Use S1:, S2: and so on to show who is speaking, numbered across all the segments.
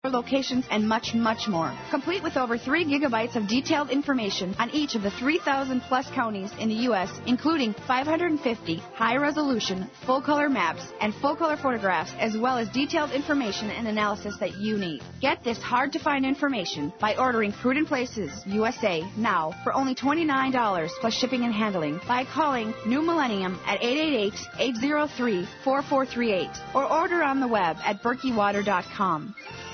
S1: locations, and much, much more. Complete with over 3 gigabytes of detailed information on each of the 3,000-plus counties in the U.S., including 550 high-resolution, full-color maps and full-color photographs, as well as detailed information and analysis that you need. Get this hard-to-find information by ordering Prudent Places USA now for only $29 plus shipping and handling by calling New Millennium at 888-803-4438 or order on the web at berkeywater.com.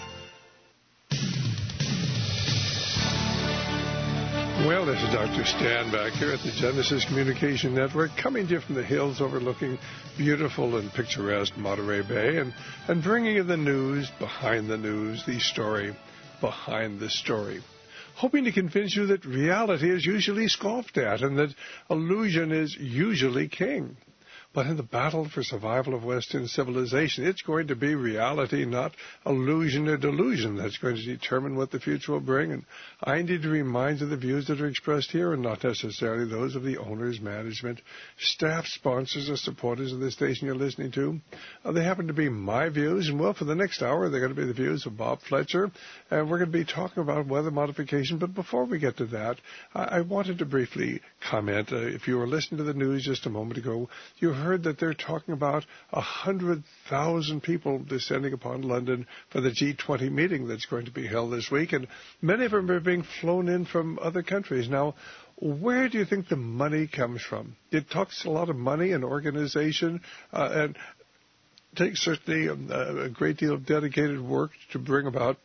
S2: Well, this is Dr. Stan back here at the Genesis Communication Network, coming to you from the hills overlooking beautiful and picturesque Monterey Bay, and bringing you the news behind the news, the story behind the story. Hoping to convince you that reality is usually scoffed at and that illusion is usually king. But in the battle for survival of Western civilization, it's going to be reality, not illusion or delusion, that's going to determine what the future will bring. And I need to remind you the views that are expressed here are not necessarily those of the owners, management, staff, sponsors, or supporters of the station you're listening to. They happen to be my views. And, well, for the next hour, they're going to be the views of Bob Fletcher. And we're going to be talking about weather modification. But before we get to that, I wanted to briefly comment. If you were listening to the news just a moment ago, you heard that they're talking about 100,000 people descending upon London for the G20 meeting that's going to be held this week, and many of them are being flown in from other countries. Now, where do you think the money comes from? It talks a lot of money and organization, and takes certainly a great deal of dedicated work to bring about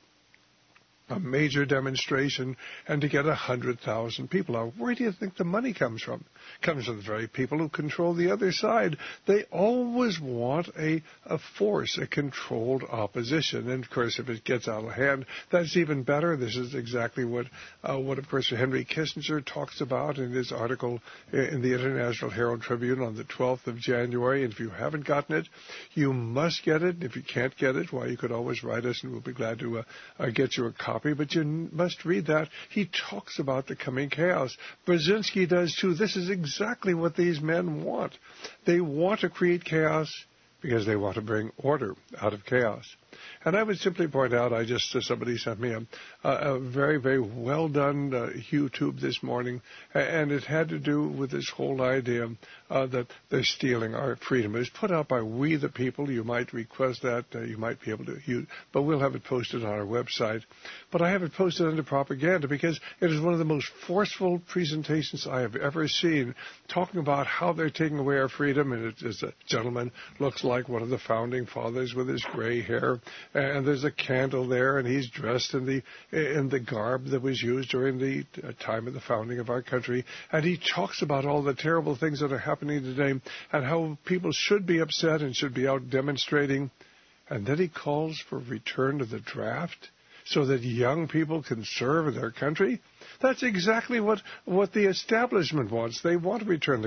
S2: a major demonstration and to get 100,000 people out. Where do you think the money comes from? It comes from the very people who control the other side. They always want a force, a controlled opposition. And, of course, if it gets out of hand, that's even better. This is exactly what of course, Henry Kissinger talks about in his article in the International Herald Tribune on the 12th of January. And if you haven't gotten it, you must get it. If you can't get it, well, you could always write us, and we'll be glad to get you a copy. But you must read that. He talks about the coming chaos. Brzezinski does too. This is exactly what these men want. They want to create chaos because they want to bring order out of chaos. And I would simply point out, somebody sent me a very, very well done YouTube this morning, and it had to do with this whole idea that they're stealing our freedom. It was put out by We the People. You might request that. You might be able to use, but we'll have it posted on our website. But I have it posted under propaganda because it is one of the most forceful presentations I have ever seen, talking about how they're taking away our freedom. And a gentleman looks like one of the founding fathers with his gray hair, and there's a candle there, and he's dressed in the garb that was used during the time of the founding of our country. And he talks about all the terrible things that are happening today and how people should be upset and should be out demonstrating. And then he calls for return to the draft so that young people can serve their country. That's exactly what the establishment wants. They want to return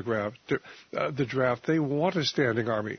S2: the draft. They want a standing army.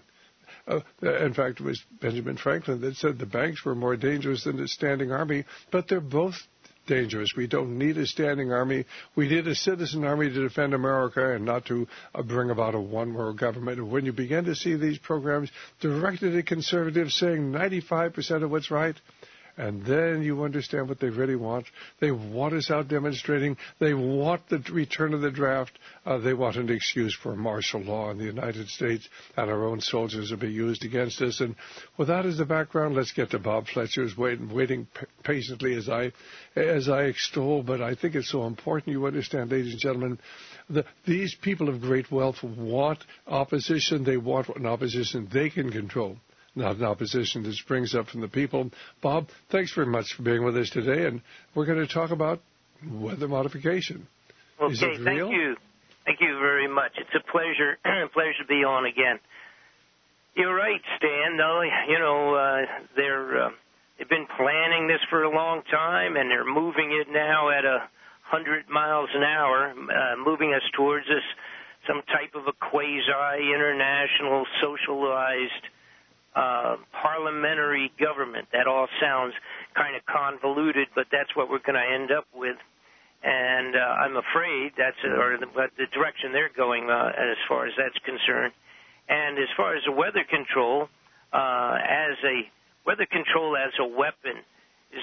S2: In fact, it was Benjamin Franklin that said the banks were more dangerous than the standing army, but they're both dangerous. We don't need a standing army. We need a citizen army to defend America and not to bring about a one-world government. And when you begin to see these programs directed at conservatives saying 95% of what's right, and then you understand what they really want. They want us out demonstrating. They want the return of the draft. They want an excuse for martial law in the United States, and our own soldiers will be used against us. And with that as the background, let's get to Bob Fletcher, who's waiting patiently as I extol. But I think it's so important you understand, ladies and gentlemen, these people of great wealth want opposition. They want an opposition they can control, not an opposition that springs up from the people. Bob, thanks very much for being with us today, and we're going to talk about weather modification.
S3: Okay,
S2: Is it real?
S3: Thank you. Thank you very much. It's a pleasure to be on again. You're right, Stan. They've been planning this for a long time, and they're moving it now at 100 miles an hour, moving us towards some type of a quasi-international socialized parliamentary government. That all sounds kind of convoluted, but that's what we're going to end up with. And I'm afraid that's the direction they're going as far as that's concerned. And as far as the weather control, as a weapon is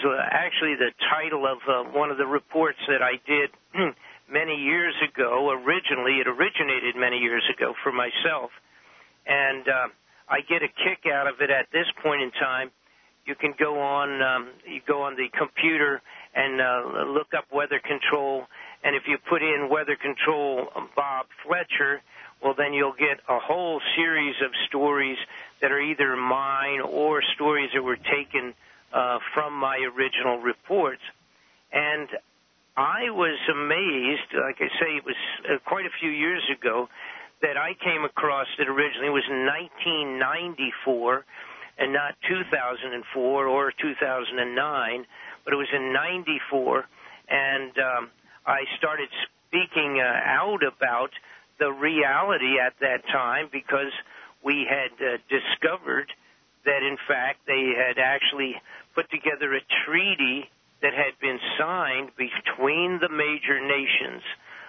S3: actually the title of one of the reports that I did many years ago. Originally, it originated many years ago for myself, and I get a kick out of it at this point in time. You can go on the computer and look up weather control, and if you put in weather control Bob Fletcher, well, then you'll get a whole series of stories that are either mine or stories that were taken from my original reports. And I was amazed, like I say, it was quite a few years ago, that I came across it originally. It was in 1994 and not 2004 or 2009, but it was in 94, and I started speaking out about the reality at that time because we had discovered that, in fact, they had actually put together a treaty that had been signed between the major nations,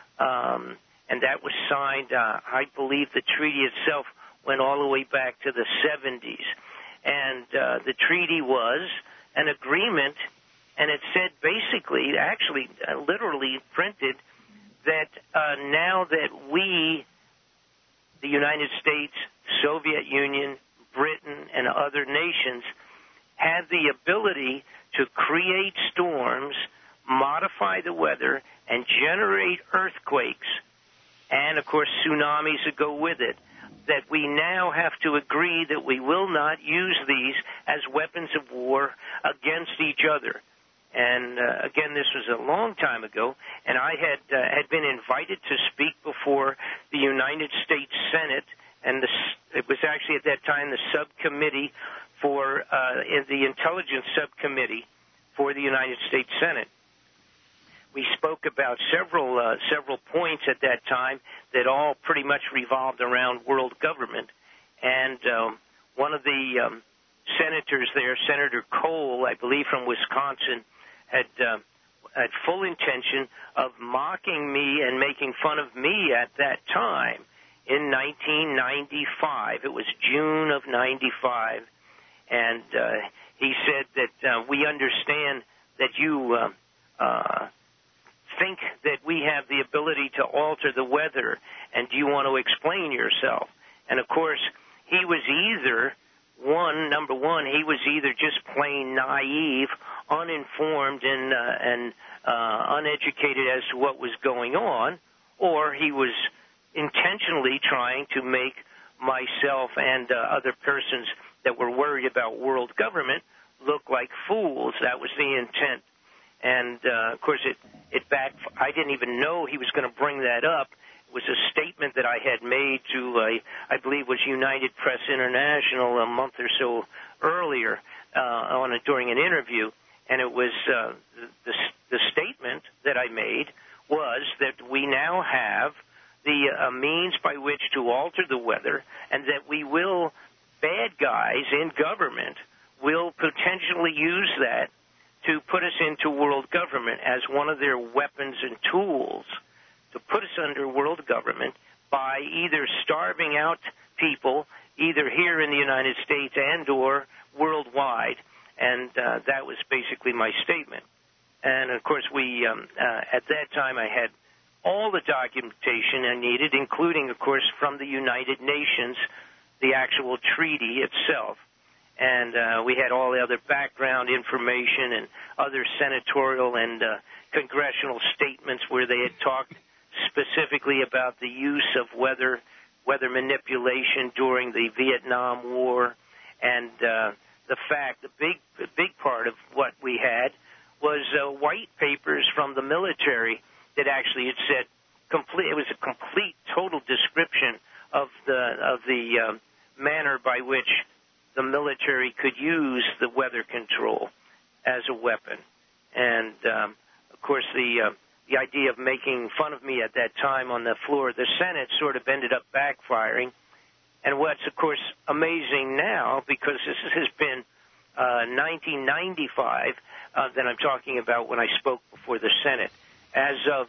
S3: and that was signed, I believe the treaty itself went all the way back to the 70s. And the treaty was an agreement, and it said basically, actually literally printed, that now that we, the United States, Soviet Union, Britain, and other nations, had the ability to create storms, modify the weather, and generate earthquakes, and, of course, tsunamis that go with it, that we now have to agree that we will not use these as weapons of war against each other. And, again, this was a long time ago, and I had been invited to speak before the United States Senate, and it was actually at that time the subcommittee for the Intelligence Subcommittee for the United States Senate. We spoke about several points at that time that all pretty much revolved around world government. And one of the senators there, Senator Cole, I believe from Wisconsin, had full intention of mocking me and making fun of me at that time in 1995. It was June of 95. And he said that we understand that you think that we have the ability to alter the weather, and do you want to explain yourself? And, of course, he was either, number one, he was either just plain naive, uninformed, and uneducated as to what was going on, or he was intentionally trying to make myself and other persons that were worried about world government look like fools. That was the intent. And, of course, I didn't even know he was going to bring that up. It was a statement that I had made to, I believe, was United Press International a month or so earlier during an interview. And it was the statement that I made was that we now have the means by which to alter the weather, and that we will, bad guys in government, will potentially use that to put us into world government as one of their weapons and tools to put us under world government by either starving out people, either here in the United States and or worldwide. And that was basically my statement. And, of course, we at that time I had all the documentation I needed, including, of course, from the United Nations, the actual treaty itself. And we had all the other background information and other senatorial and congressional statements where they had talked specifically about the use of weather manipulation during the Vietnam War. And the big part of what we had was white papers from the military that actually had said it was a complete, total description of the manner by which the military could use the weather control as a weapon. And, of course, the idea of making fun of me at that time on the floor of the Senate sort of ended up backfiring. And what's, of course, amazing now, because this has been 1995 that I'm talking about when I spoke before the Senate. As of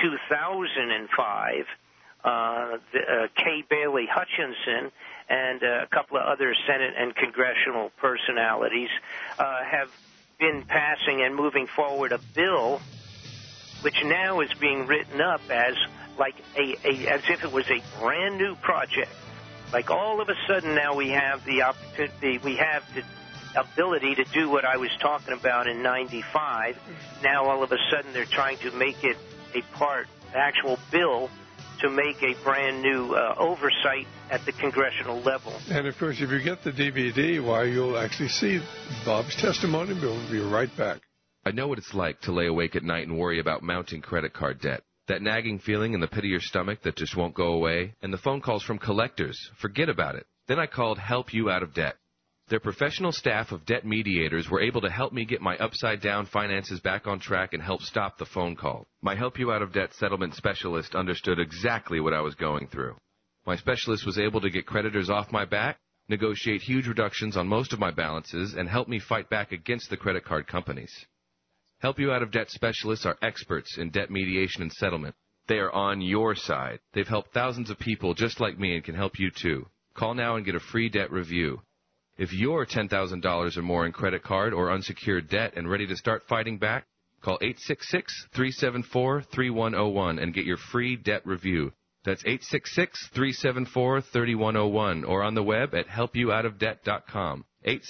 S3: 2005, Kay Bailey Hutchinson and a couple of other Senate and congressional personalities have been passing and moving forward a bill which now is being written up as like as if it was a brand new project. Like all of a sudden now we have the opportunity, we have the ability to do what I was talking about in 95. Now all of a sudden they're trying to make it a part, actual bill, to make a brand new oversight at the congressional level.
S2: And, of course, if you get the DVD, why, you'll actually see Bob's testimony. We'll be right back.
S4: I know what it's like to lay awake at night and worry about mounting credit card debt. That nagging feeling in the pit of your stomach that just won't go away, and the phone calls from collectors. Forget about it. Then I called Help You Out of Debt. Their professional staff of debt mediators were able to help me get my upside-down finances back on track and help stop the phone call. My Help You Out of Debt settlement specialist understood exactly what I was going through. My specialist was able to get creditors off my back, negotiate huge reductions on most of my balances, and help me fight back against the credit card companies. Help You Out of Debt specialists are experts in debt mediation and settlement. They are on your side. They've helped thousands of people just like me and can help you too. Call now and get a free debt review. If you're $10,000 or more in credit card or unsecured debt and ready to start fighting back, call 866-374-3101 and get your free debt review. That's 866-374-3101 or on the web at helpyououtofdebt.com.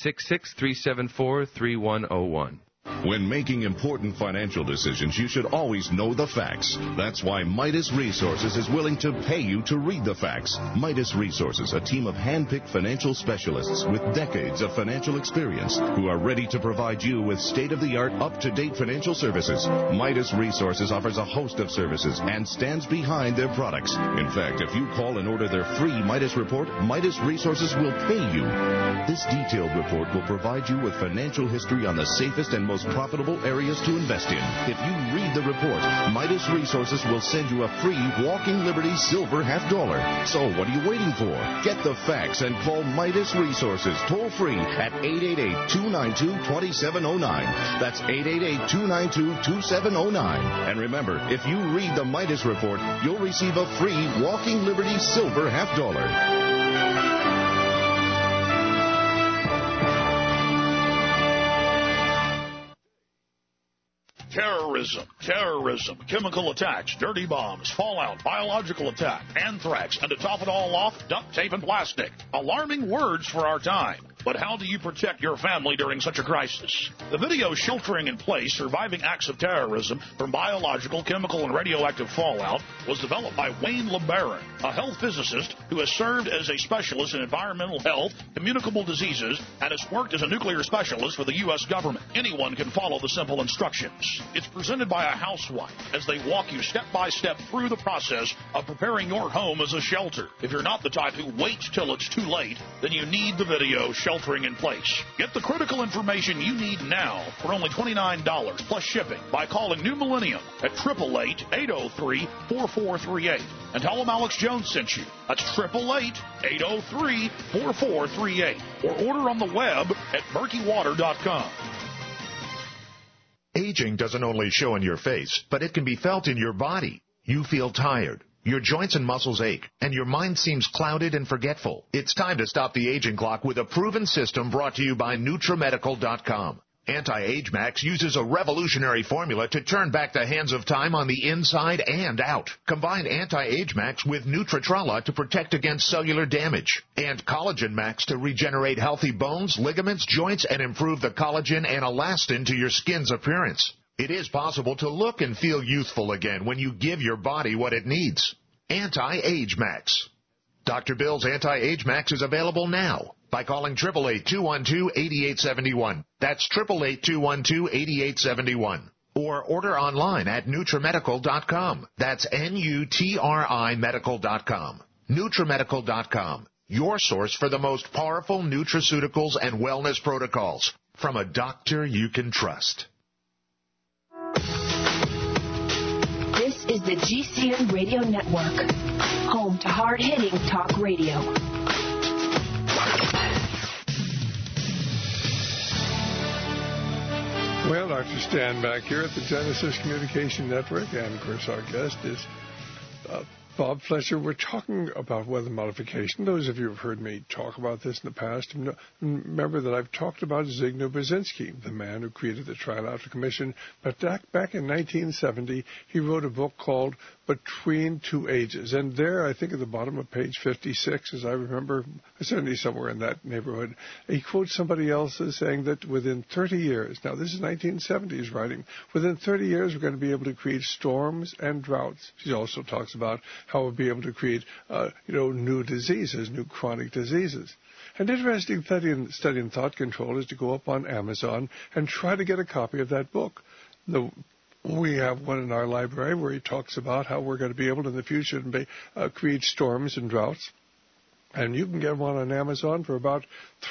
S4: 866-374-3101.
S5: When making important financial decisions, you should always know the facts. That's why Midas Resources is willing to pay you to read the facts. Midas Resources, a team of hand-picked financial specialists with decades of financial experience who are ready to provide you with state-of-the-art, up-to-date financial services. Midas Resources offers a host of services and stands behind their products. In fact, if you call and order their free Midas report, Midas Resources will pay you. This detailed report will provide you with financial history on the safest and most profitable areas to invest in. If you read the report, Midas Resources will send you a free Walking Liberty Silver $50. So what are you waiting for? Get the facts and call Midas Resources toll free at 888-292-2709. That's 888-292-2709. And remember, if you read the Midas report, you'll receive a free Walking Liberty Silver $50.
S6: Terrorism, chemical attacks, dirty bombs, fallout, biological attack, anthrax, and to top it all off, duct tape and plastic. Alarming words for our time. But how do you protect your family during such a crisis? The video Sheltering in Place, Surviving Acts of Terrorism from Biological, Chemical, and Radioactive Fallout was developed by Wayne LeBaron, a health physicist who has served as a specialist in environmental health, communicable diseases, and has worked as a nuclear specialist for the U.S. government. Anyone can follow the simple instructions. It's presented by a housewife as they walk you step by step through the process of preparing your home as a shelter. If you're not the type who waits till it's too late, then you need the video Sheltering in Place. Get the critical information you need now for only $29 plus shipping by calling New Millennium at 888-803-4438 and tell them Alex Jones sent you. That's 888-803-4438 or order on the web at murkywater.com.
S7: Aging doesn't only show in your face, but it can be felt in your body. You feel tired. Your joints and muscles ache, and your mind seems clouded and forgetful. It's time to stop the aging clock with a proven system brought to you by NutriMedical.com. Anti-Age Max uses a revolutionary formula to turn back the hands of time on the inside and out. Combine Anti-Age Max with Nutritrala to protect against cellular damage, and Collagen Max to regenerate healthy bones, ligaments, joints, and improve the collagen and elastin to your skin's appearance. It is possible to look and feel youthful again when you give your body what it needs. Anti-Age Max. Dr. Bill's Anti-Age Max is available now by calling 888-212-8871. That's 888-212-8871. Or order online at NutriMedical.com. That's N-U-T-R-I Medical.com. NutriMedical.com. Your source for the most powerful nutraceuticals and wellness protocols from a doctor you can trust.
S8: This is the GCN Radio Network, home to hard-hitting talk radio.
S2: Well, Dr. Stan back here at the Genesis Communication Network, and of course our guest is Bob Fletcher, we're talking about weather modification. Those of you who have heard me talk about this in the past remember that I've talked about Zbigniew Brzezinski, the man who created the Trilateral Commission. But back in 1970, he wrote a book called Between Two Ages. And there, I think at the bottom of page 56, as I remember, certainly somewhere in that neighborhood, he quotes somebody else as saying that within 30 years, now this is 1970s writing, within 30 years we're going to be able to create storms and droughts. He also talks about how we'll be able to create, new diseases, new chronic diseases. An interesting study in thought control is to go up on Amazon and try to get a copy of that book. We have one in our library where he talks about how we're going to be able to, in the future, create storms and droughts. And you can get one on Amazon for about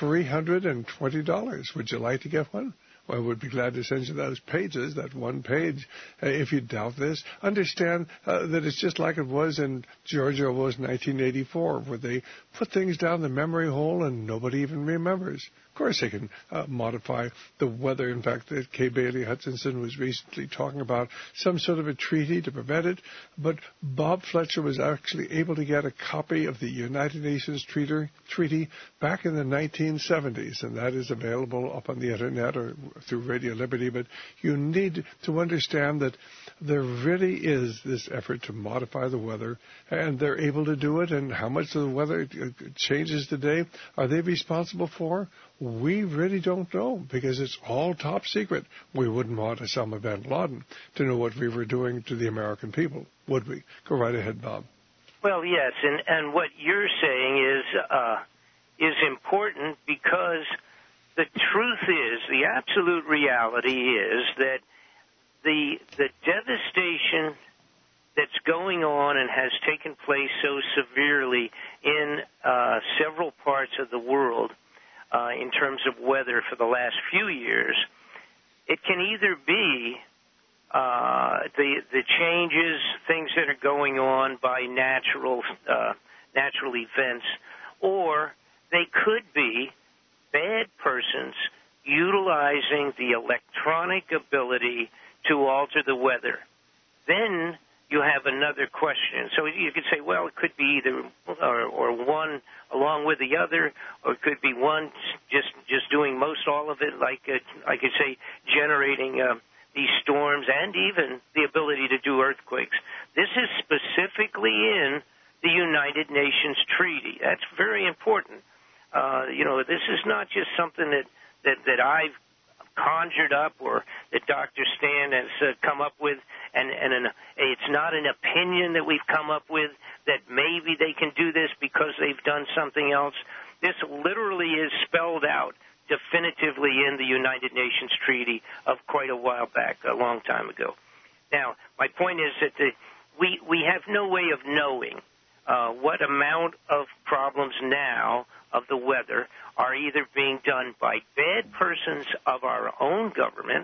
S2: $320. Would you like to get one? Well, I would be glad to send you those pages, that one page. If you doubt this, understand that it's just like it was in Georgia was 1984, where they put things down the memory hole and nobody even remembers. Of course, they can modify the weather. In fact, Kay Bailey Hutchinson was recently talking about some sort of a treaty to prevent it. But Bob Fletcher was actually able to get a copy of the United Nations treaty back in the 1970s, and that is available up on the Internet or through Radio Liberty. But you need to understand that there really is this effort to modify the weather, and they're able to do it. And how much of the weather changes today are they responsible for? We really don't know, because it's all top secret. We wouldn't want Osama bin Laden to know what we were doing to the American people, would we? Go right ahead, Bob.
S3: Well, yes, and what you're saying is important, because the truth is, the absolute reality is that the devastation that's going on and has taken place so severely in several parts of the world in terms of weather for the last few years, it can either be the changes, things that are going on by natural events, or they could be bad persons utilizing the electronic ability to alter the weather. Then you have another question. So you could say, well, it could be either or one along with the other, or it could be one just doing most all of it, like I could say generating these storms and even the ability to do earthquakes. This is specifically in the United Nations Treaty. That's very important. This is not just something that I've conjured up or that Dr. Stan has come up with, and it's not an opinion that we've come up with that maybe they can do this because they've done something else. This literally is spelled out definitively in the United Nations Treaty of quite a while back, a long time ago. Now, my point is that we have no way of knowing what amount of problems now of the weather are either being done by bad persons of our own government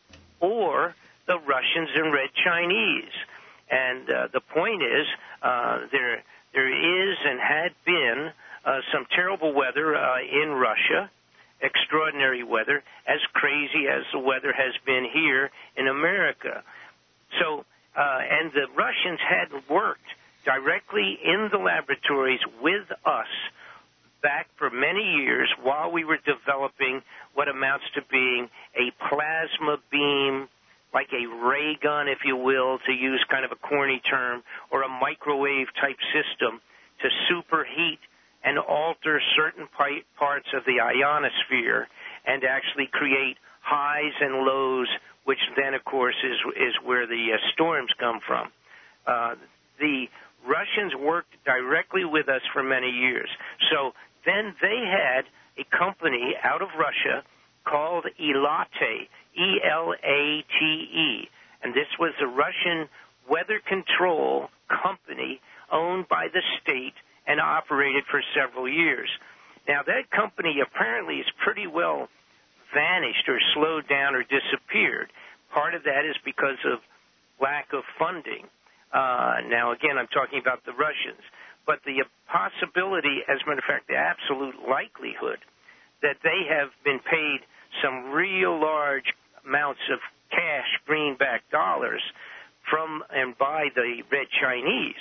S3: or the Russians and Red Chinese. And the point is there is and had been some terrible weather in Russia, extraordinary weather, as crazy as the weather has been here in America. So, and the Russians had worked directly in the laboratories with us back for many years while we were developing what amounts to being a plasma beam, like a ray gun, if you will, to use kind of a corny term, or a microwave-type system to superheat and alter certain parts of the ionosphere and actually create highs and lows, which then, of course, is where the storms come from. The Russians worked directly with us for many years. So then they had a company out of Russia called Elate, E-L-A-T-E, and this was a Russian weather control company owned by the state and operated for several years. Now, that company apparently is pretty well vanished or slowed down or disappeared. Part of that is because of lack of funding. Now, again, I'm talking about the Russians. But the possibility, as a matter of fact, the absolute likelihood that they have been paid some real large amounts of cash, greenback dollars, from and by the Red Chinese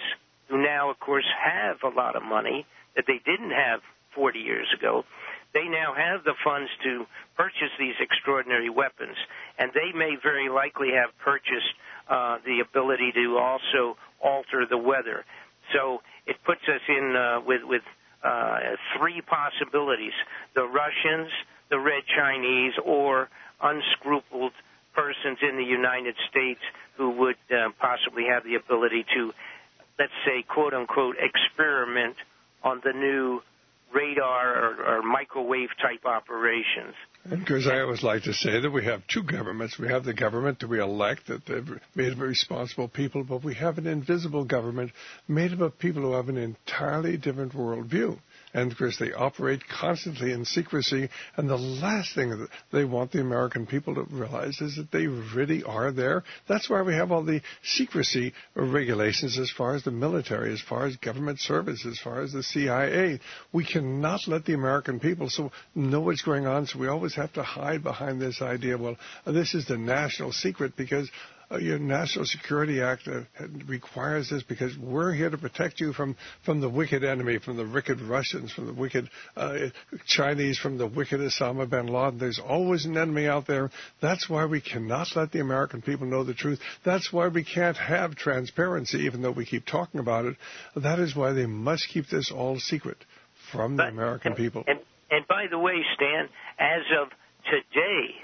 S3: who now, of course, have a lot of money that they didn't have 40 years ago, they now have the funds to purchase these extraordinary weapons, and they may very likely have purchased the ability to also alter the weather. So it puts us in with three possibilities: the Russians, the Red Chinese, or unscrupuled persons in the United States who would possibly have the ability to, let's say, quote-unquote, experiment on the new radar or microwave-type operations.
S2: Because I always like to say that we have two governments. We have the government that we elect, that they've made of responsible people, but we have an invisible government made up of people who have an entirely different worldview. And, of course, they operate constantly in secrecy. And the last thing that they want the American people to realize is that they really are there. That's why we have all the secrecy regulations as far as the military, as far as government service, as far as the CIA. We cannot let the American people know what's going on, so we always have to hide behind this idea, well, this is the national secret because your National Security Act requires this because we're here to protect you from the wicked enemy, from the wicked Russians, from the wicked Chinese, from the wicked Osama bin Laden. There's always an enemy out there. That's why we cannot let the American people know the truth. That's why we can't have transparency, even though we keep talking about it. That is why they must keep this all secret from the American people.
S3: And by the way, Stan, as of today,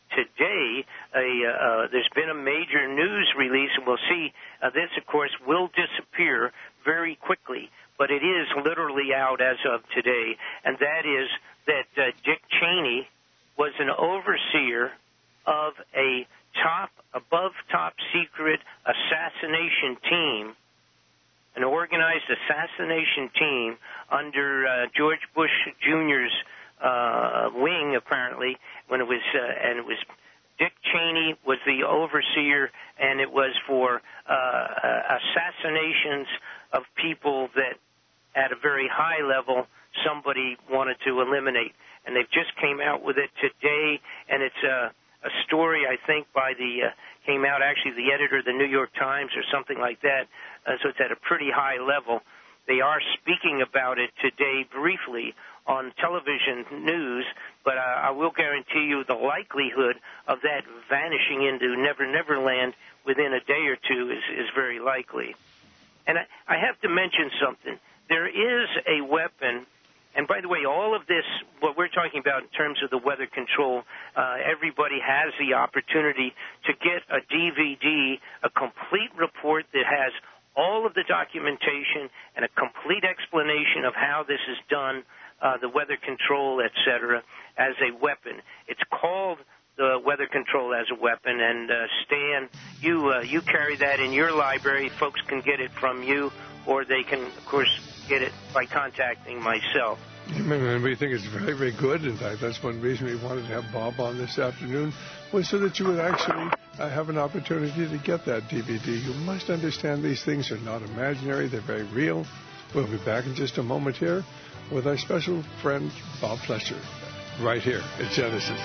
S3: there's been a major news release, and we'll see this, of course, will disappear very quickly, but it is literally out as of today, and that is that Dick Cheney was an overseer of a above top secret assassination team, an organized assassination team under George Bush Jr.'s wing, apparently, when it was Dick Cheney was the overseer, and it was for assassinations of people that at a very high level somebody wanted to eliminate. And they've just came out with it today, and it's a story, I think, came out actually the editor of the New York Times or something like that, so it's at a pretty high level. They are speaking about it today briefly on television news, but I will guarantee you the likelihood of that vanishing into Never Never Land within a day or two is very likely. And I have to mention something. There is a weapon, and by the way, all of this, what we're talking about in terms of the weather control, everybody has the opportunity to get a DVD, a complete report that has all of the documentation and a complete explanation of how this is done, the weather control, etc., as a weapon. It's called the weather control as a weapon, and Stan, you carry that in your library. Folks can get it from you, or they can, of course, get it by contacting myself.
S2: And we think it's very, very good. In fact, that's one reason we wanted to have Bob on this afternoon, was so that you would actually have an opportunity to get that DVD. You must understand these things are not imaginary. They're very real. We'll be back in just a moment here with our special friend, Bob Fletcher, right here at Genesis.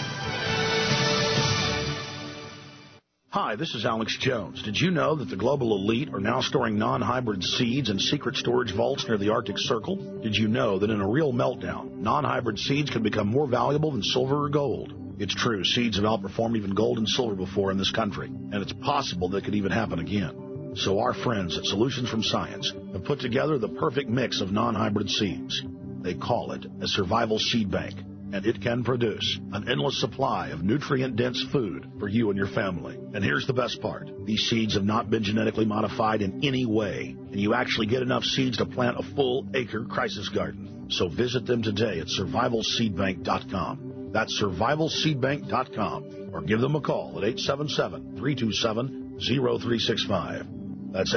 S6: Hi, this is Alex Jones. Did you know that the global elite are now storing non-hybrid seeds in secret storage vaults near the Arctic Circle? Did you know that in a real meltdown, non-hybrid seeds can become more valuable than silver or gold? It's true, seeds have outperformed even gold and silver before in this country, and it's possible that could even happen again. So our friends at Solutions from Science have put together the perfect mix of non-hybrid seeds. They call it a survival seed bank, and it can produce an endless supply of nutrient-dense food for you and your family. And here's the best part. These seeds have not been genetically modified in any way, and you actually get enough seeds to plant a full-acre crisis garden. So visit them today at survivalseedbank.com. That's survivalseedbank.com, or give them a call at 877-327-0365. That's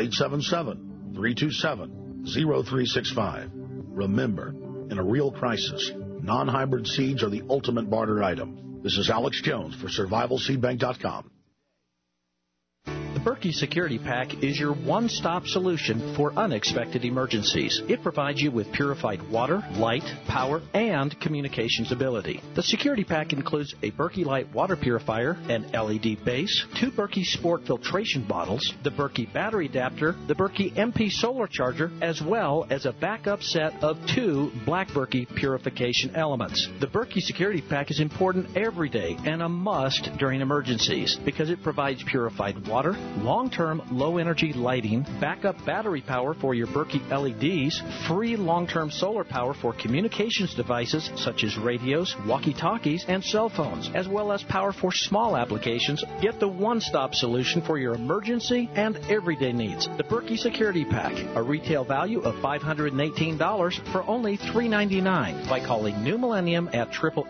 S6: 877-327-0365. Remember, in a real crisis, non-hybrid seeds are the ultimate barter item. This is Alex Jones for survivalseedbank.com.
S9: The Berkey Security Pack is your one-stop solution for unexpected emergencies. It provides you with purified water, light, power, and communications ability. The Security Pack includes a Berkey Light water purifier, an LED base, 2 Berkey Sport filtration bottles, the Berkey battery adapter, the Berkey MP solar charger, as well as a backup set of 2 Black Berkey purification elements. The Berkey Security Pack is important every day and a must during emergencies because it provides purified water, long-term low-energy lighting, backup battery power for your Berkey LEDs, free long-term solar power for communications devices such as radios, walkie-talkies, and cell phones, as well as power for small applications. Get the one-stop solution for your emergency and everyday needs. The Berkey Security Pack, a retail value of $518 for only $399 by calling New Millennium at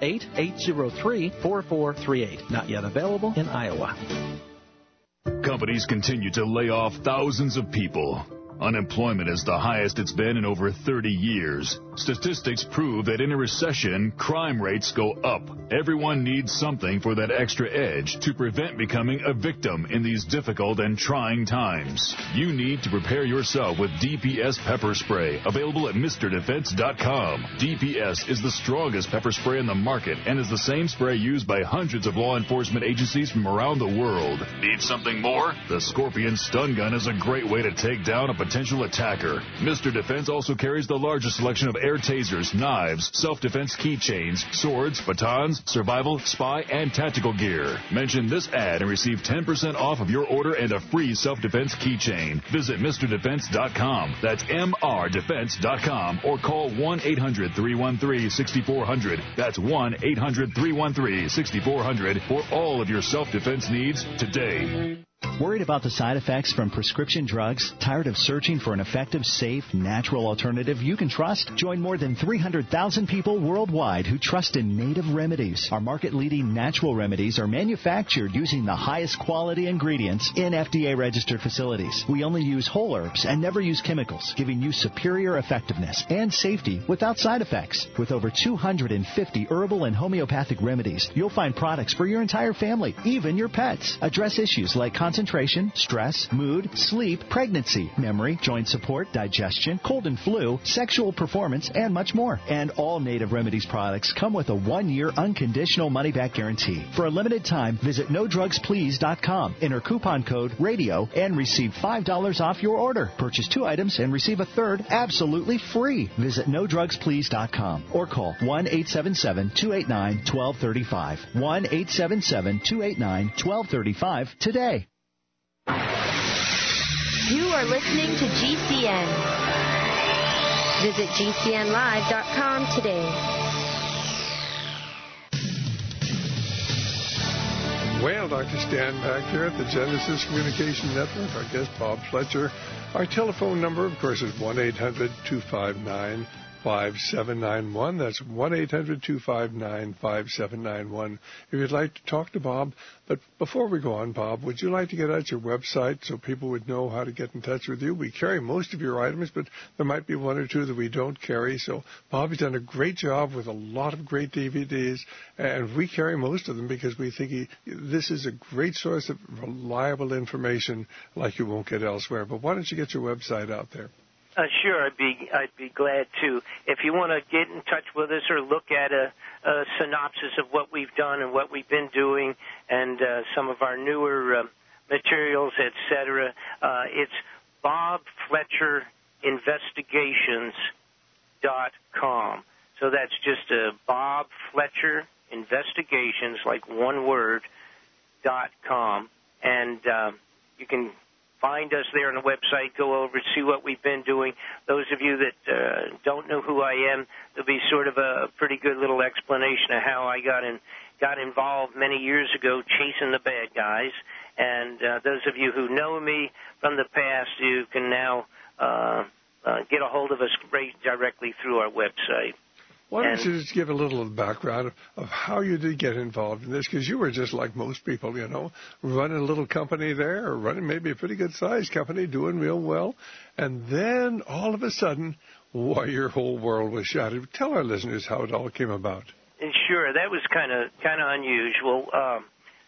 S9: 888-803-4438. Not yet available in Iowa.
S10: Companies continue to lay off thousands of people. Unemployment is the highest it's been in over 30 years. Statistics prove that in a recession, crime rates go up. Everyone needs something for that extra edge to prevent becoming a victim in these difficult and trying times. You need to prepare yourself with DPS pepper spray, available at MrDefense.com. DPS is the strongest pepper spray in the market and is the same spray used by hundreds of law enforcement agencies from around the world. Need something more? The Scorpion Stun Gun is a great way to take down a potential attacker. Mr. Defense also carries the largest selection of air tasers, knives, self-defense keychains, swords, batons, survival, spy, and tactical gear. Mention this ad and receive 10% off of your order and a free self-defense keychain. Visit MrDefense.com. That's MRDefense.com or call 1-800-313-6400. That's 1-800-313-6400 for all of your self-defense needs today.
S11: Worried about the side effects from prescription drugs? Tired of searching for an effective, safe, natural alternative you can trust? Join more than 300,000 people worldwide who trust in Native Remedies. Our market-leading natural remedies are manufactured using the highest quality ingredients in FDA-registered facilities. We only use whole herbs and never use chemicals, giving you superior effectiveness and safety without side effects. With over 250 herbal and homeopathic remedies, you'll find products for your entire family, even your pets. Address issues like concentration, stress, mood, sleep, pregnancy, memory, joint support, digestion, cold and flu, sexual performance, and much more. And all Native Remedies products come with a 1-year unconditional money-back guarantee. For a limited time, visit NoDrugsPlease.com. Enter coupon code RADIO and receive $5 off your order. Purchase 2 items and receive a third absolutely free. Visit NoDrugsPlease.com or call 1-877-289-1235. 1-877-289-1235 today.
S8: You are listening to GCN. Visit GCNlive.com today.
S2: Well, Dr. Stan back here at the Genesis Communication Network. Our guest, Bob Fletcher. Our telephone number, of course, is 1-800-259-5791. That's 1-800-259-5791 if you'd like to talk to Bob. But before we go on, Bob, would you like to get out your website so people would know how to get in touch with you? We carry most of your items, but there might be 1 or 2 that we don't carry. So Bob has done a great job with a lot of great DVDs, and we carry most of them because we think this is a great source of reliable information like you won't get elsewhere. But why don't you get your website out there?
S3: Sure, I'd be glad to. If you want to get in touch with us or look at a synopsis of what we've done and what we've been doing and some of our newer materials, etc., it's BobFletcherInvestigations.com. So that's just Bob Fletcher Investigations, like one word, .com, and you can find us there on the website, go over, see what we've been doing. Those of you that don't know who I am, there'll be sort of a pretty good little explanation of how I got involved many years ago chasing the bad guys. And those of you who know me from the past, you can now get a hold of us directly through our website.
S2: Why don't you just give a little background of how you did get involved in this? Because you were just like most people, running a little company there, or running maybe a pretty good-sized company, doing real well. And then, all of a sudden, your whole world was shattered. Tell our listeners how it all came about.
S3: Sure, that was kind of unusual.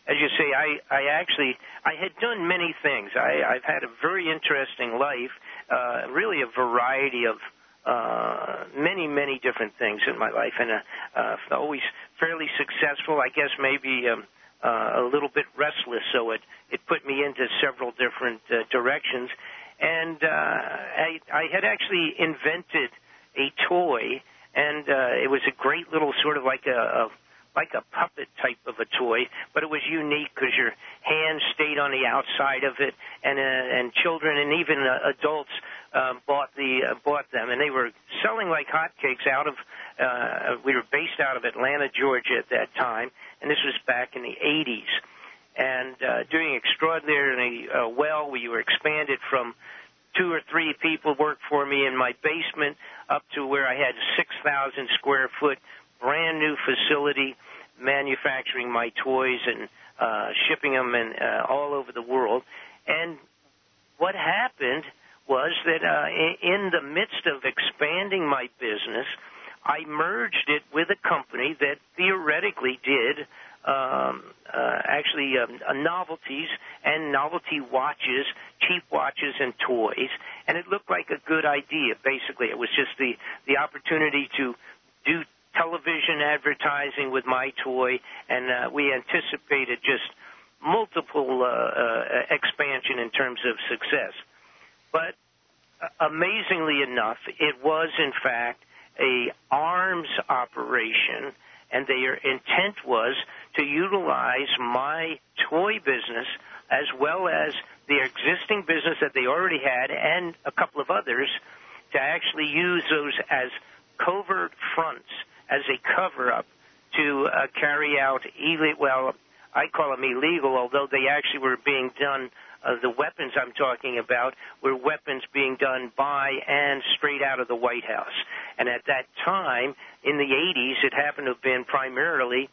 S3: as you say, I had done many things. I've had a very interesting life, really a variety of many different things in my life, and always fairly successful. I guess maybe a little bit restless, so it put me into several different directions. And I had actually invented a toy, and it was a great little sort of like a puppet type of a toy, but it was unique because your hands stayed on the outside of it, and children and even adults bought them, and they were selling like hotcakes out of. We were based out of Atlanta, Georgia at that time, and this was back in the 80s, and doing extraordinarily well. We were expanded from 2 or 3 people worked for me in my basement up to where I had a 6,000 square foot brand new facility manufacturing my toys and shipping them all over the world. And what happened was that in the midst of expanding my business, I merged it with a company that theoretically did novelties and novelty watches, cheap watches and toys, and it looked like a good idea. Basically, it was just the opportunity to do television advertising with my toy, and we anticipated just multiple expansion in terms of success. But amazingly enough, it was in fact a arms operation, and their intent was to utilize my toy business as well as the existing business that they already had and a couple of others to actually use those as covert fronts, as a cover-up to carry out I call them illegal, although they actually were being done, the weapons I'm talking about were weapons being done by and straight out of the White House. And at that time, in the 80s, it happened to have been primarily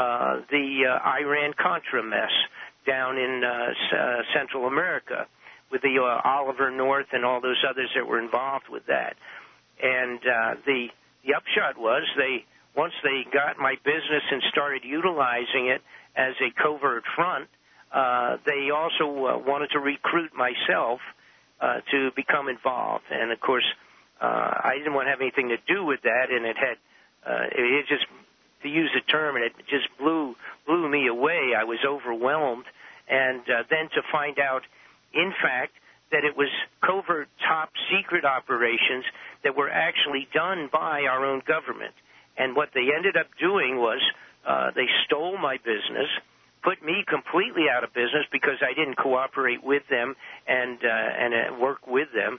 S3: the Iran-Contra mess down in Central America with the Oliver North and all those others that were involved with that. And the upshot was once they got my business and started utilizing it as a covert front, they also wanted to recruit myself to become involved. And, of course, I didn't want to have anything to do with that, and it just, to use the term, it just blew me away. I was overwhelmed. And then to find out, in fact, that it was covert top-secret operations that were actually done by our own government. And what they ended up doing was they stole my business, put me completely out of business because I didn't cooperate with them and work with them.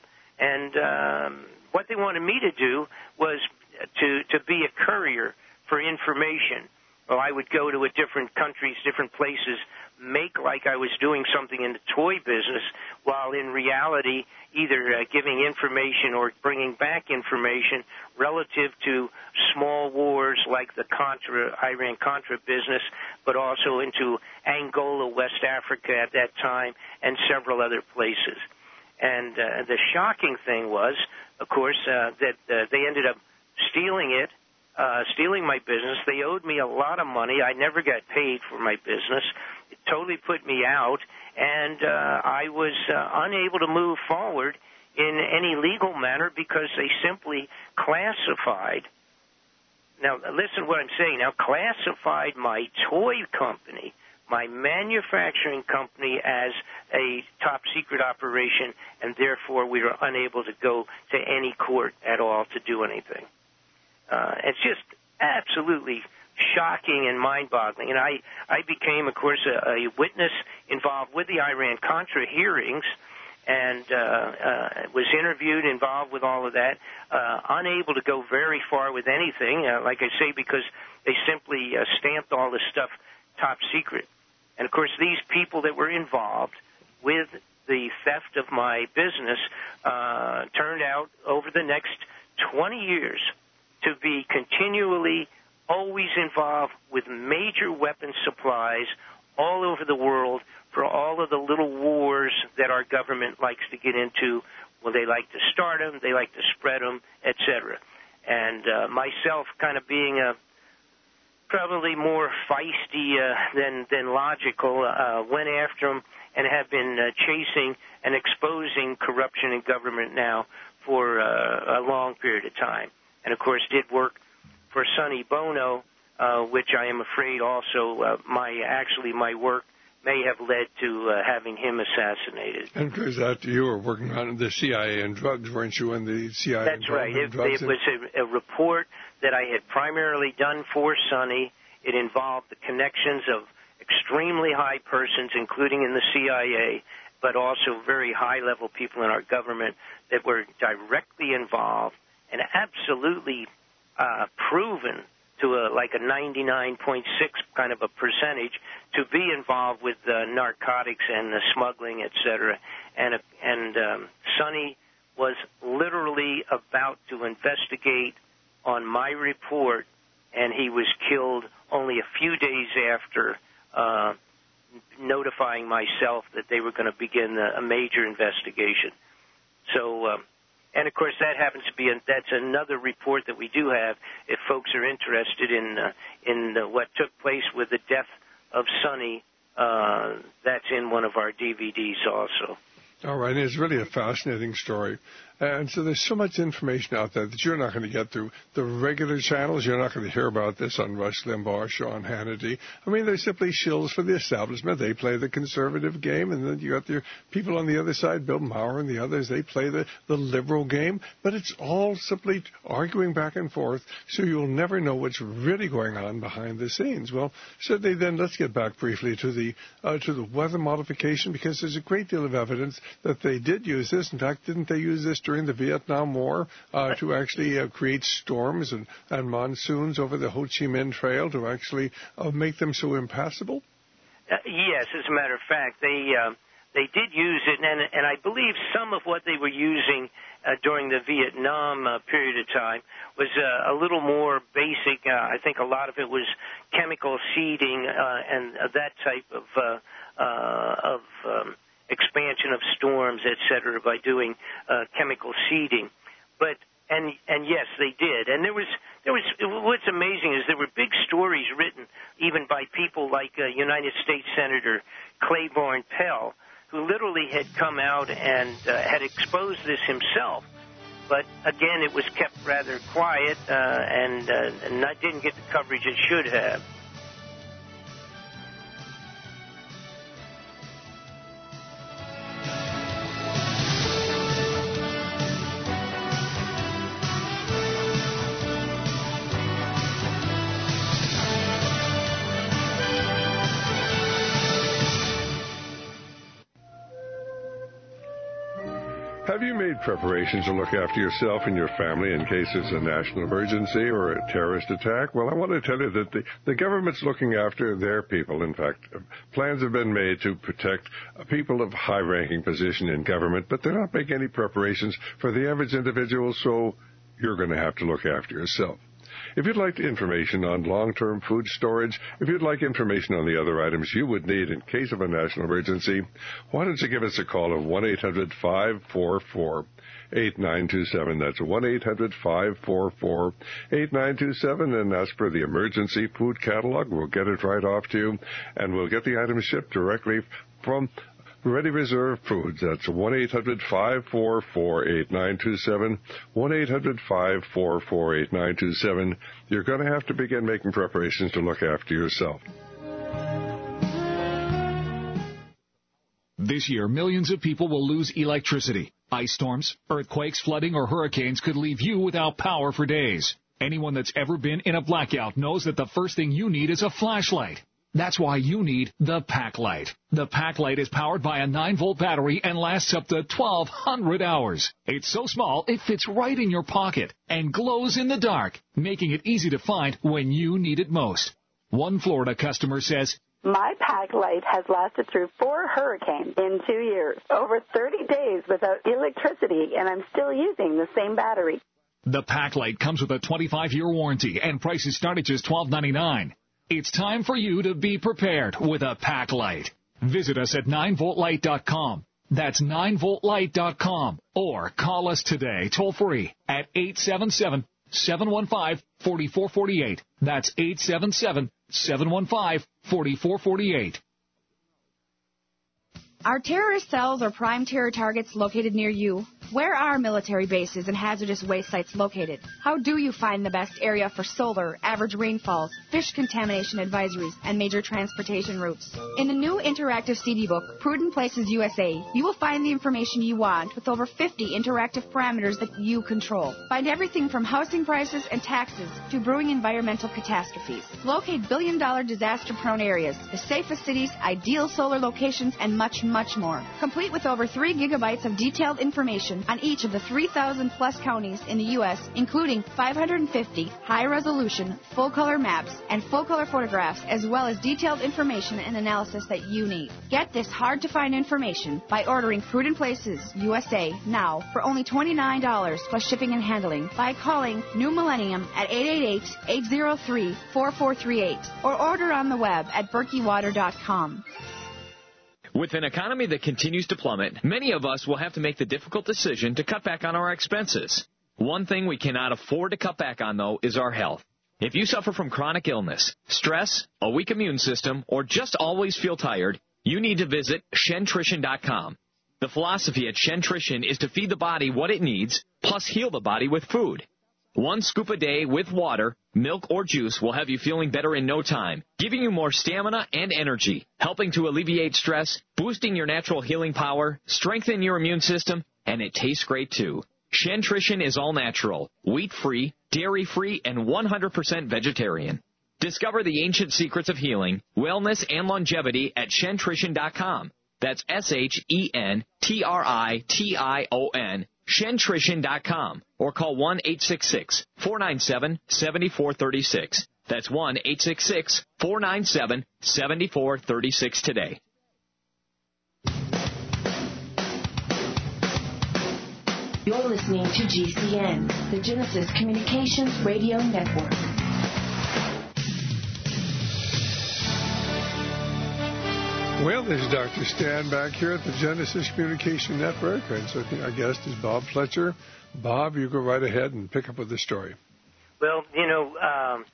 S3: And what they wanted me to do was to be a courier for information. Well, I would go to different countries, different places, make like I was doing something in the toy business, while in reality either giving information or bringing back information relative to small wars like the Iran-Contra business, but also into Angola, West Africa at that time, and several other places. And the shocking thing was, of course, that they ended up stealing my business. They owed me a lot of money. I never got paid for my business. It totally put me out, and I was unable to move forward in any legal manner because they simply classified. Now, listen to what I'm saying. Now, classified my toy company, my manufacturing company, as a top-secret operation, and therefore we were unable to go to any court at all to do anything. It's just absolutely shocking and mind-boggling. And I became, of course, a witness involved with the Iran-Contra hearings and was interviewed, involved with all of that, unable to go very far with anything, like I say, because they simply stamped all this stuff top secret. And, of course, these people that were involved with the theft of my business turned out over the next 20 years to be continually always involved with major weapons supplies all over the world for all of the little wars that our government likes to get into. Well, they like to start them, they like to spread them, etc. And myself kind of being probably more feisty than logical, went after him and have been chasing and exposing corruption in government now for a long period of time. And, of course, did work for Sonny Bono, which I am afraid also my work may have led to having him assassinated.
S2: And because you were working on the CIA and drugs, weren't you, in the CIA?
S3: That's right. It was a report that I had primarily done for Sonny. It involved the connections of extremely high persons, including in the CIA, but also very high-level people in our government that were directly involved and absolutely proven to like a 99.6 kind of a percentage to be involved with narcotics and smuggling, et cetera. And Sonny was literally about to investigate on my report, and he was killed only a few days after notifying myself that they were going to begin a major investigation. So, and of course, that happens to be that's another report that we do have. If folks are interested in what took place with the death of Sonny, that's in one of our DVDs also.
S2: All right, it's really a fascinating story. And so there's so much information out there that you're not going to get through the regular channels. You're not going to hear about this on Rush Limbaugh, Sean Hannity. I mean, they're simply shills for the establishment. They play the conservative game, and then you got your people on the other side, Bill Maher and the others, they play the liberal game. But it's all simply arguing back and forth, so you'll never know what's really going on behind the scenes. Well, certainly then let's get back briefly to the weather modification, because there's a great deal of evidence that they did use this. In fact, didn't they use this during the Vietnam War to actually create storms and monsoons over the Ho Chi Minh Trail to actually make them so impassable?
S3: Yes, as a matter of fact, they did use it, and I believe some of what they were using during the Vietnam period of time was a little more basic. I think a lot of it was chemical seeding and that type of expansion of storms, et cetera, by doing chemical seeding. But and yes, they did. And there was what's amazing is there were big stories written even by people like United States Senator Claiborne Pell, who literally had come out and had exposed this himself. But again, it was kept rather quiet and didn't get the coverage it should have.
S2: Have you made preparations to look after yourself and your family in case there's a national emergency or a terrorist attack? Well, I want to tell you that the government's looking after their people. In fact, plans have been made to protect people of high-ranking position in government, but they're not making any preparations for the average individual, so you're going to have to look after yourself. If you'd like information on long-term food storage, if you'd like information on the other items you would need in case of a national emergency, why don't you give us a call at 1-800-544-8927. That's 1-800-544-8927, and ask for the emergency food catalog. We'll get it right off to you, and we'll get the items shipped directly from Ready Reserve Foods. That's 1-800-544-8927, 1-800-544-8927. You're going to have to begin making preparations to look after yourself.
S10: This year, millions of people will lose electricity. Ice storms, earthquakes, flooding, or hurricanes could leave you without power for days. Anyone that's ever been in a blackout knows that the first thing you need is a flashlight. That's why you need the Packlight. The Packlight is powered by a 9-volt battery and lasts up to 1,200 hours. It's so small, it fits right in your pocket and glows in the dark, making it easy to find when you need it most. One Florida customer says,
S12: "My Packlight has lasted through 4 hurricanes in 2 years, over 30 days without electricity, and I'm still using the same battery."
S10: The Packlight comes with a 25-year warranty, and prices start at just $12.99. It's time for you to be prepared with a Packlight. Visit us at 9voltlight.com. That's 9voltlight.com. Or call us today toll-free at 877-715-4448. That's 877-715-4448.
S1: Are terrorist cells or prime terror targets located near you? Where are military bases and hazardous waste sites located? How do you find the best area for solar, average rainfalls, fish contamination advisories, and major transportation routes? In the new interactive CD book, Prudent Places USA, you will find the information you want with over 50 interactive parameters that you control. Find everything from housing prices and taxes to brewing environmental catastrophes. Locate billion-dollar disaster-prone areas, the safest cities, ideal solar locations, and much more. Complete with over 3 gigabytes of detailed information on each of the 3,000-plus counties in the U.S., including 550 high-resolution, full-color maps and full-color photographs, as well as detailed information and analysis that you need. Get this hard-to-find information by ordering Prudent Places USA now for only $29 plus shipping and handling by calling New Millennium at 888-803-4438 or order on the web at berkeywater.com.
S13: With an economy that continues to plummet, many of us will have to make the difficult decision to cut back on our expenses. One thing we cannot afford to cut back on, though, is our health. If you suffer from chronic illness, stress, a weak immune system, or just always feel tired, you need to visit ShenTrition.com. The philosophy at ShenTrition is to feed the body what it needs, plus heal the body with food. 1 scoop a day with water, milk, or juice will have you feeling better in no time, giving you more stamina and energy, helping to alleviate stress, boosting your natural healing power, strengthen your immune system, and it tastes great too. ShenTrition is all natural, wheat-free, dairy-free, and 100% vegetarian. Discover the ancient secrets of healing, wellness, and longevity at ShenTrition.com. That's ShenTrition, ShenTrition.com, or call 1-866-497-7436. That's 1-866-497-7436 today.
S8: You're listening to GCN, the Genesis Communications Radio Network.
S2: Well, this is Dr. Stan back here at the Genesis Communication Network, and so our guest is Bob Fletcher. Bob, you go right ahead and pick up with the story.
S3: Well, you know, I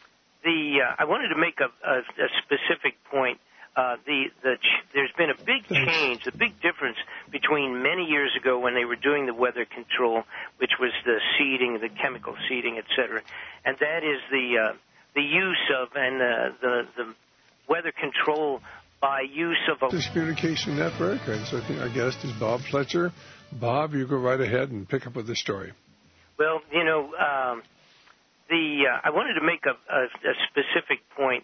S3: wanted to make a specific point. There's been a big change, a big difference between many years ago when they were doing the weather control, which was the seeding, the chemical seeding, et cetera, and that is the use of and the weather control by use of
S2: this communication network, and so our guest is Bob Fletcher. Bob, you go right ahead and pick up with the story.
S3: Well, you know, I wanted to make a specific point.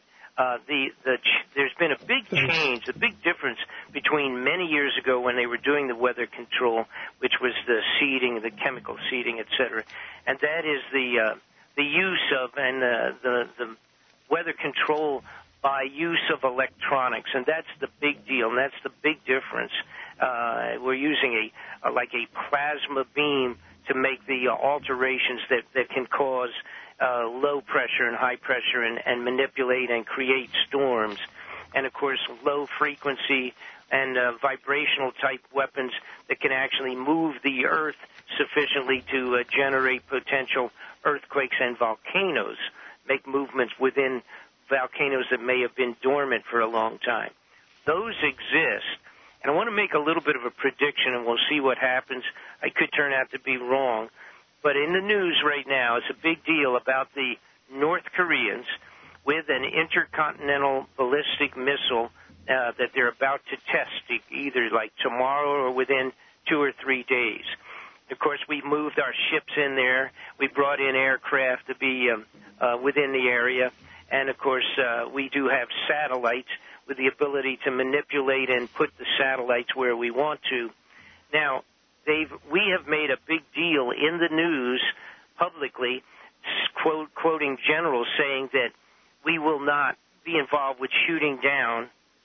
S3: There's been a big change, a big difference between many years ago when they were doing the weather control, which was the seeding, the chemical seeding, et cetera, and that is the use of and the weather control by use of electronics, and that's the big deal, and that's the big difference. We're using a plasma beam to make the alterations that can cause low pressure and high pressure and manipulate and create storms. And, of course, low frequency and vibrational type weapons that can actually move the earth sufficiently to generate potential earthquakes and volcanoes, make movements within volcanoes that may have been dormant for a long time. Those exist, and I want to make a little bit of a prediction, and we'll see what happens. I could turn out to be wrong, but in the news right now, it's a big deal about the North Koreans with an intercontinental ballistic missile that they're about to test either like tomorrow or within 2 or 3 days. Of course, we moved our ships in there. We brought in aircraft to be within the area. And, of course, we do have satellites with the ability to manipulate and put the satellites where we want to. Now, we have made a big deal in the news publicly, quoting generals saying that we will not be involved with shooting down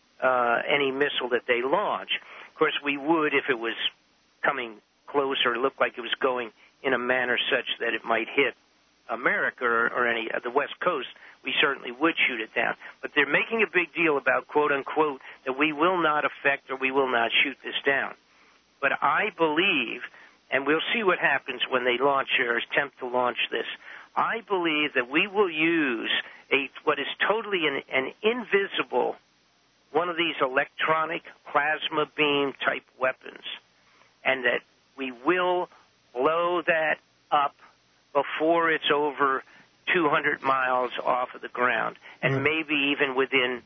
S3: any missile that they launch. Of course, we would if it was coming close or looked like it was going in a manner such that it might hit America or any the West Coast. We certainly would shoot it down. But they're making a big deal about, quote, unquote, that we will not affect or we will not shoot this down. But I believe, and we'll see what happens when they launch or attempt to launch this, I believe that we will use what is totally an invisible, one of these electronic plasma beam type weapons, and that we will blow that up before it's over 200 miles off of the ground, and maybe even within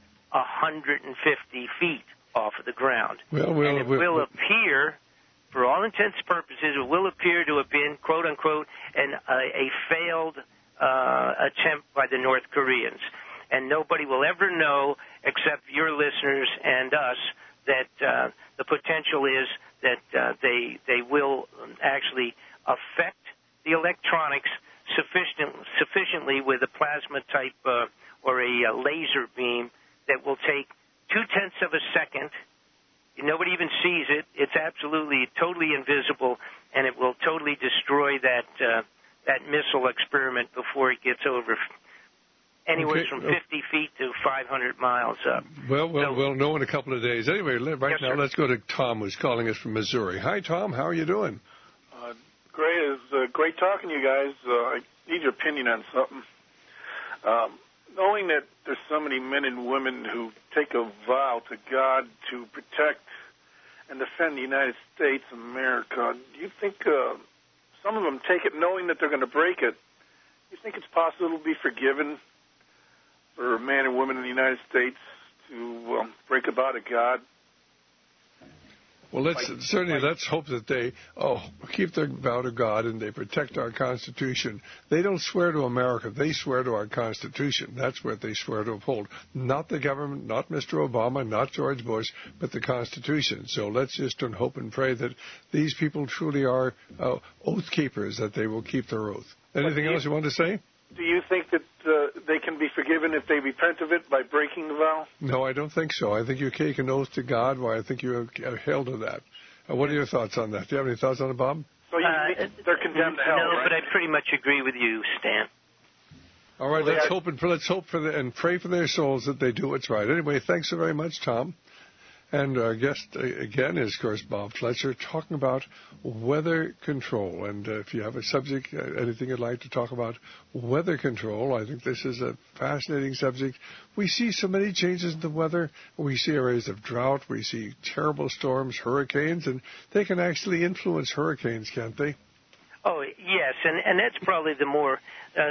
S3: 150 feet off of the ground. And it will appear, for all intents and purposes, it will appear to have been, quote unquote, a failed attempt by the North Koreans. And nobody will ever know, except your listeners and us, that the potential is that they will actually affect the electronics sufficiently with a plasma type or a laser beam that will take 0.2 of a second. Nobody even sees it. It's absolutely, totally invisible, and it will totally destroy that missile experiment before it gets over anywhere from 50 feet to 500 miles up.
S2: Well, we'll know in a couple of days. Anyway, now let's go to Tom, who's calling us from Missouri. Hi, Tom. How are you doing?
S14: Great. It's great talking to you guys. I need your opinion on something. Knowing that there's so many men and women who take a vow to God to protect and defend the United States of America, do you think some of them take it knowing that they're going to break it? Do you think it's possible to be forgiven for men and women in the United States to break a vow to God?
S2: Well, let's hope that they keep their vow to God and they protect our Constitution. They don't swear to America. They swear to our Constitution. That's what they swear to uphold. Not the government, not Mr. Obama, not George Bush, but the Constitution. So let's just hope and pray that these people truly are oath keepers, that they will keep their oath. Anything else you want to say?
S14: Do you think that they can be forgiven if they repent of it by breaking the vow?
S2: No, I don't think so. I think you take an oath to God. Well, I think you are held to that. What are your thoughts on that? Do you have any thoughts on it, Bob?
S14: So they're condemned to hell,
S3: no,
S14: right?
S3: but I pretty much agree with you, Stan.
S2: All right, let's hope and pray for their souls that they do what's right. Anyway, thanks so very much, Tom. And our guest, again, is, of course, Bob Fletcher, talking about weather control. And if you have a subject, anything you'd like to talk about weather control, I think this is a fascinating subject. We see so many changes in the weather. We see areas of drought. We see terrible storms, hurricanes, and they can actually influence hurricanes, can't they?
S3: Oh, yes, and that's probably the more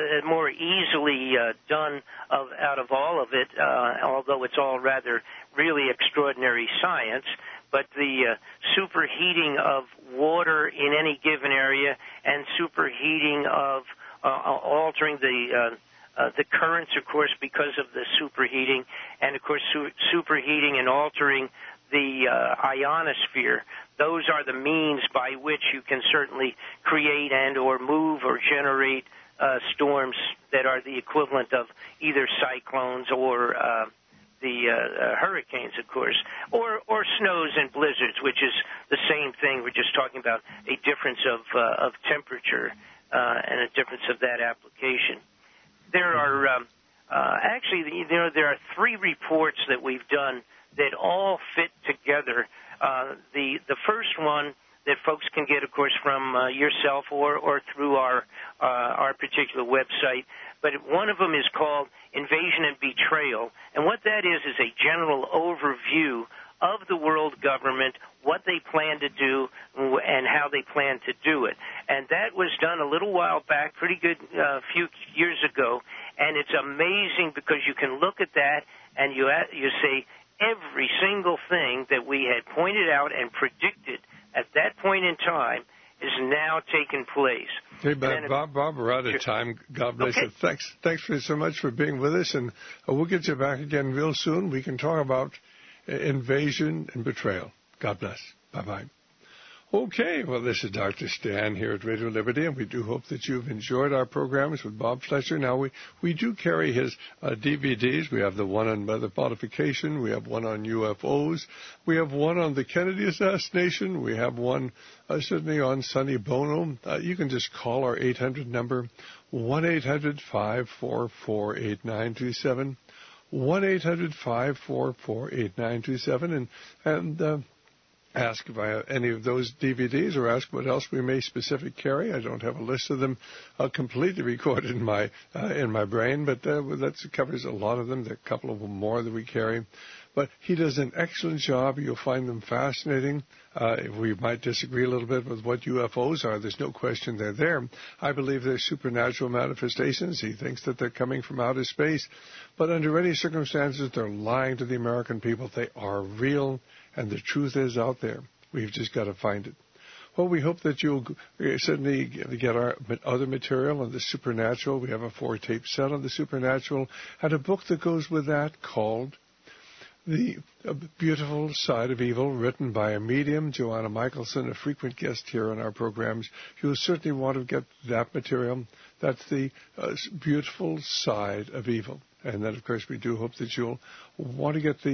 S3: easily done out of all of it, although it's all rather really extraordinary science. But the superheating of water in any given area and superheating of altering the currents, of course, because of the superheating, and, of course, superheating and altering the ionosphere. Those are the means by which you can certainly create and or move or generate storms that are the equivalent of either cyclones or the hurricanes, of course, or snows and blizzards, which is the same thing. We're just talking about a difference of temperature and a difference of that application. There are actually, there are 3 reports that we've done that all fit together. The first one that folks can get, of course, from yourself or through our particular website. But one of them is called Invasion and Betrayal. And what that is a general overview of the world government, what they plan to do, and how they plan to do it. And that was done a little while back, pretty good few years ago. And it's amazing because you can look at that and you say, every single thing that we had pointed out and predicted at that point in time is now taking place.
S2: Hey, Bob, we're out of time. God bless you. Thanks so much for being with us, and we'll get you back again real soon. We can talk about invasion and betrayal. God bless. Bye-bye. Okay, well, this is Dr. Stan here at Radio Liberty, and we do hope that you've enjoyed our programs with Bob Fletcher. Now, we do carry his DVDs. We have the one on weather modification. We have one on UFOs. We have one on the Kennedy assassination. We have one certainly on Sonny Bono. You can just call our 800 number, 1-800-544-8927, 1-800-544-8927, and ask via any of those DVDs or ask what else we may specifically carry. I don't have a list of them completely recorded in my brain, but that covers a lot of them. There are a couple of them more that we carry. But he does an excellent job. You'll find them fascinating. We might disagree a little bit with what UFOs are. There's no question they're there. I believe they're supernatural manifestations. He thinks that they're coming from outer space. But under any circumstances, they're lying to the American people. They are real, and the truth is out there. We've just got to find it. Well, we hope that you'll certainly get our other material on the supernatural. We have a 4-tape set on the supernatural and a book that goes with that called The Beautiful Side of Evil, written by a medium, Joanna Michelson, a frequent guest here on our programs. You'll certainly want to get that material. That's The Beautiful Side of Evil. And then, of course, we do hope that you'll want to get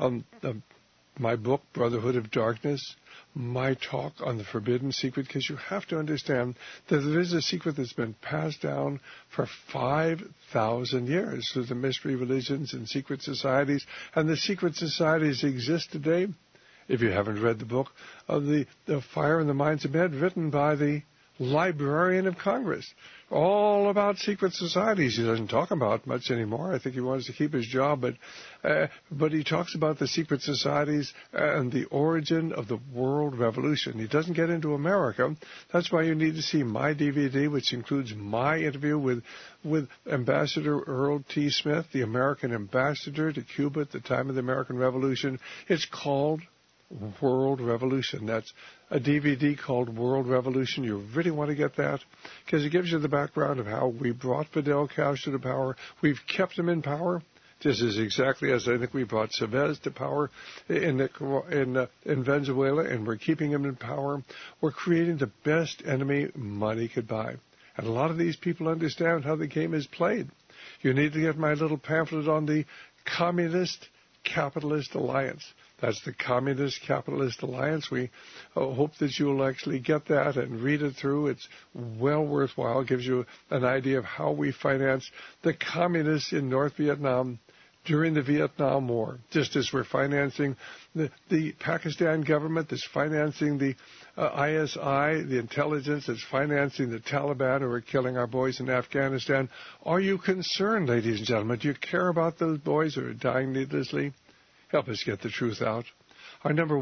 S2: my book, Brotherhood of Darkness, my talk on the Forbidden Secret, because you have to understand that there is a secret that's been passed down for 5,000 years through the mystery religions and secret societies, and the secret societies exist today. If you haven't read the book of the Fire in the Minds of Men, written by the Librarian of Congress, all about secret societies. He doesn't talk about much anymore. I think he wants to keep his job, but he talks about the secret societies and the origin of the world revolution. He doesn't get into America. That's why you need to see my DVD, which includes my interview with Ambassador Earl T. Smith, the American ambassador to Cuba at the time of the American Revolution. It's called World Revolution. That's a DVD called World Revolution. You really want to get that because it gives you the background of how we brought Fidel Castro to power. We've kept him in power. This is exactly as I think we brought Chavez to power in Venezuela, and we're keeping him in power. We're creating the best enemy money could buy. And a lot of these people understand how the game is played. You need to get my little pamphlet on the Communist-Capitalist Alliance. That's the Communist Capitalist Alliance. We hope that you'll actually get that and read it through. It's well worthwhile. It gives you an idea of how we financed the communists in North Vietnam during the Vietnam War, just as we're financing the Pakistan government that's financing the ISI, the intelligence that's financing the Taliban who are killing our boys in Afghanistan. Are you concerned, ladies and gentlemen? Do you care about those boys who are dying needlessly? Help us get the truth out. Our number,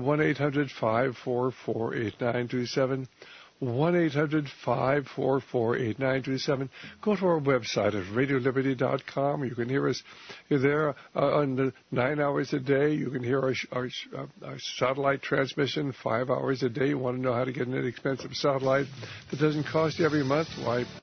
S2: 1-800-544-8927, 1-800-544-8927. Go to our website at radioliberty.com. You can hear us there on the 9 hours a day. You can hear our satellite transmission 5 hours a day. You want to know how to get an inexpensive satellite that doesn't cost you every month? Why,